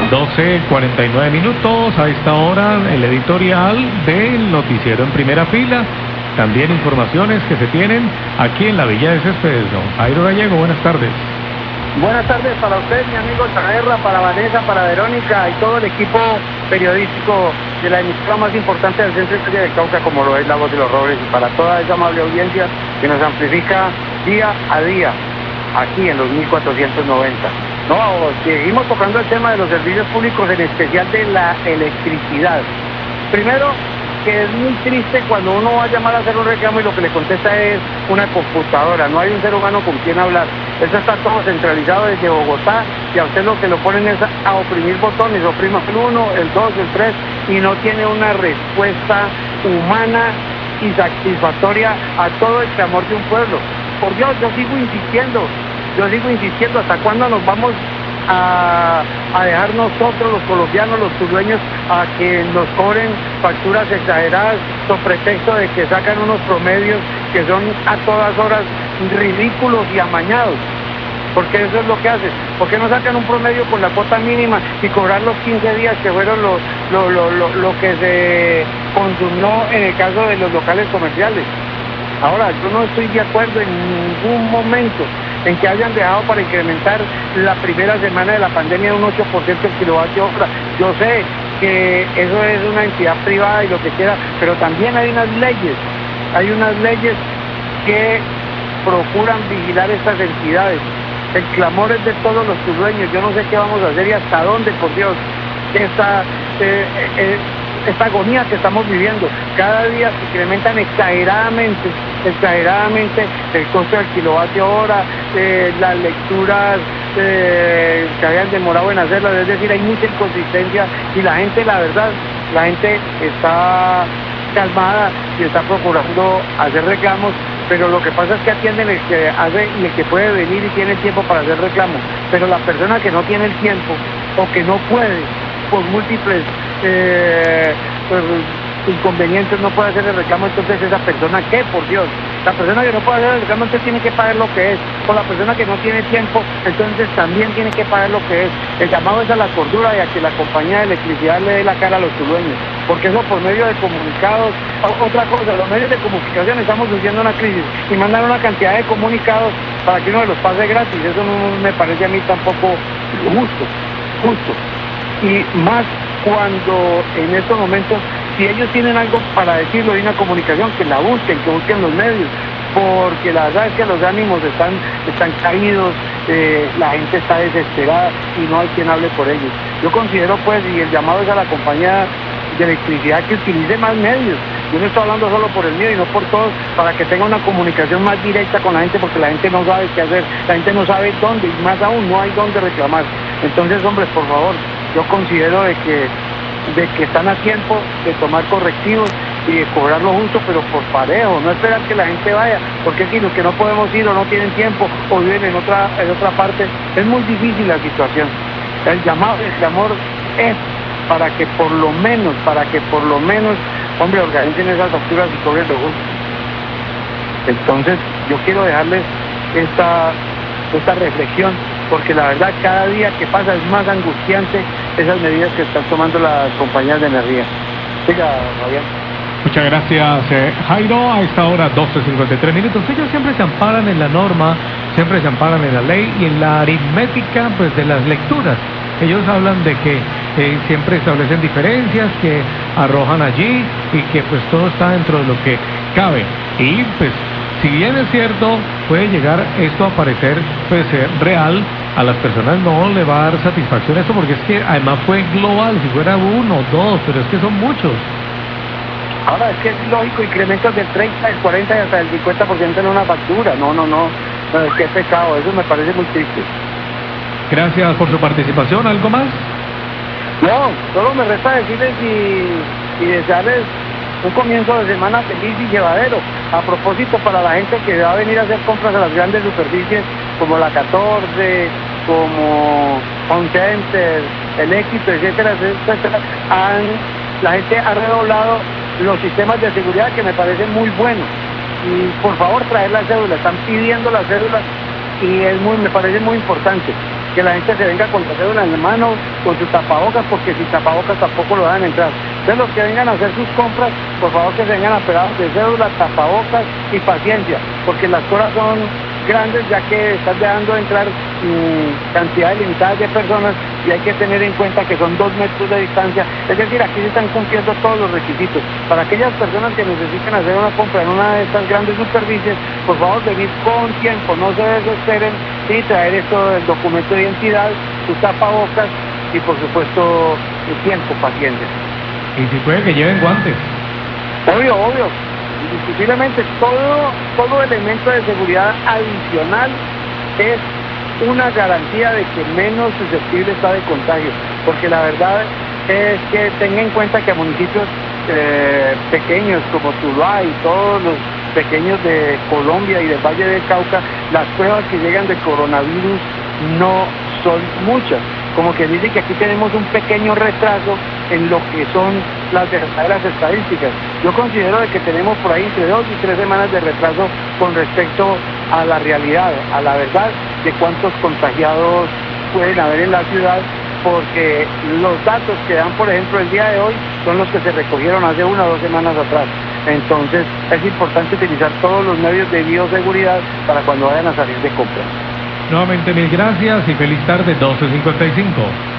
12:49 a esta hora, el editorial del noticiero en primera fila. También informaciones que se tienen aquí en la Villa de Céspedes. Don Jairo Gallego, buenas tardes. Buenas tardes para usted, mi amigo Tanerra, para Vanessa, para Verónica y todo el equipo periodístico de la emisora más importante del centro historia del Cauca, como lo es La Voz de los Robles, y para toda esa amable audiencia que nos amplifica día a día aquí en los 1490. No, seguimos tocando el tema de los servicios públicos, en especial de la electricidad. Primero, que es muy triste cuando uno va a llamar a hacer un reclamo y lo que le contesta es una computadora, no hay un ser humano con quien hablar. Eso está todo centralizado desde Bogotá y a usted lo que lo ponen es a oprimir botones, oprima el 1, el 2, el 3 y no tiene una respuesta humana y satisfactoria a todo el clamor de un pueblo. Por Dios, yo sigo insistiendo, ¿hasta cuándo nos vamos a dejar nosotros los colombianos, los tulueños, a que nos cobren facturas exageradas con pretexto de que sacan unos promedios que son a todas horas ridículos y amañados? Porque eso es lo que hacen. ¿Por qué no sacan un promedio con la cuota mínima y cobrar los 15 días que fueron lo que se consumió en el caso de los locales comerciales? Ahora, yo no estoy de acuerdo en ningún momento en que hayan dejado para incrementar la primera semana de la pandemia un 8% el kilovatio hora. Yo sé que eso es una entidad privada y lo que quiera, pero también hay unas leyes que procuran vigilar estas entidades. El clamor es de todos los tulueños. Yo no sé qué vamos a hacer y hasta dónde, por Dios, esta agonía que estamos viviendo. Cada día se incrementan exageradamente el costo del kilovatio hora, las lecturas que habían demorado en hacerlas, es decir, hay mucha inconsistencia y la gente, la verdad, la gente está calmada y está procurando hacer reclamos, pero lo que pasa es que atienden el que hace y el que puede venir y tiene tiempo para hacer reclamos, pero la persona que no tiene el tiempo o que no puede por múltiples inconvenientes no puede hacer el reclamo, entonces esa persona, ¿qué? Por Dios, la persona que no puede hacer el reclamo entonces tiene que pagar lo que es, o la persona que no tiene tiempo entonces también tiene que pagar lo que es. El llamado es a la cordura y a que la compañía de electricidad le dé la cara a los tulueños, porque eso por medio de comunicados. Otra cosa, los medios de comunicación estamos sufriendo una crisis y mandan una cantidad de comunicados para que uno de los pase gratis. Eso no me parece a mí tampoco justo, y más cuando en estos momentos, si ellos tienen algo para decirlo de una comunicación, que la busquen, que busquen los medios, porque la verdad es que los ánimos están caídos, la gente está desesperada y no hay quien hable por ellos. Yo considero pues, y el llamado es a la compañía de electricidad que utilice más medios. Yo no estoy hablando solo por el mío y no por todos, para que tenga una comunicación más directa con la gente, porque la gente no sabe qué hacer, la gente no sabe dónde, y más aún no hay dónde reclamar. Entonces, hombres, por favor, yo considero de que están a tiempo de tomar correctivos y de cobrar lo justo, pero por parejo, no esperar que la gente vaya, porque si los que no podemos ir o no tienen tiempo o viven en otra parte, es muy difícil la situación. El llamado, el clamor es para que por lo menos, hombre, organicen esas facturas y cobren lo justo. Entonces, yo quiero dejarles esta reflexión, porque la verdad cada día que pasa es más angustiante esas medidas que están tomando las compañías de energía. Siga, Fabián. Muchas gracias, Jairo. A esta hora, 12:53. Ellos siempre se amparan en la norma, siempre se amparan en la ley y en la aritmética pues de las lecturas. Ellos hablan de que siempre establecen diferencias, que arrojan allí y que pues todo está dentro de lo que cabe. Y pues, si bien es cierto, puede llegar esto a parecer pues real, a las personas no le va a dar satisfacción esto, porque es que además fue global, si fuera uno, dos, pero es que son muchos. Ahora, es que es lógico, incrementos del 30, del 40 y hasta del 50% en una factura. No, qué pecado, eso me parece muy triste. Gracias por su participación. ¿Algo más? No, solo me resta decirles y desearles un comienzo de semana feliz y llevadero. A propósito, para la gente que va a venir a hacer compras a las grandes superficies como la 14, como Home Center, el Éxito, etcétera, la gente ha redoblado los sistemas de seguridad, que me parecen muy buenos. Y por favor, traer las cédulas, están pidiendo las cédulas y me parece muy importante que la gente se venga con la cédula en la mano, con sus tapabocas, porque sin tapabocas tampoco lo dejan entrar. Entonces los que vengan a hacer sus compras, por favor que se vengan apelados de cédula, tapabocas y paciencia, porque las colas son grandes, ya que están dejando entrar cantidades limitadas de personas y hay que tener en cuenta que son 2 metros de distancia, es decir, aquí se están cumpliendo todos los requisitos. Para aquellas personas que necesiten hacer una compra en una de estas grandes superficies, por favor venir con tiempo, no se desesperen, y traer esto del documento de identidad, sus tapabocas y por supuesto el tiempo, paciencia. Y si puede que lleven guantes. Obvio. Indiscutiblemente todo elemento de seguridad adicional es una garantía de que menos susceptible está de contagio, porque la verdad es que tenga en cuenta que a municipios pequeños como Tuluá y todos los pequeños de Colombia y del Valle del Cauca, las pruebas que llegan de coronavirus no son muchas. Como que dice que aquí tenemos un pequeño retraso en lo que son las verdaderas estadísticas. Yo considero de que tenemos por ahí entre 2 y 3 semanas de retraso con respecto a la realidad, a la verdad de cuántos contagiados pueden haber en la ciudad, porque los datos que dan, por ejemplo, el día de hoy son los que se recogieron hace 1 o 2 semanas atrás. Entonces es importante utilizar todos los medios de bioseguridad para cuando vayan a salir de compras. Nuevamente mil gracias y feliz tarde, 12:55.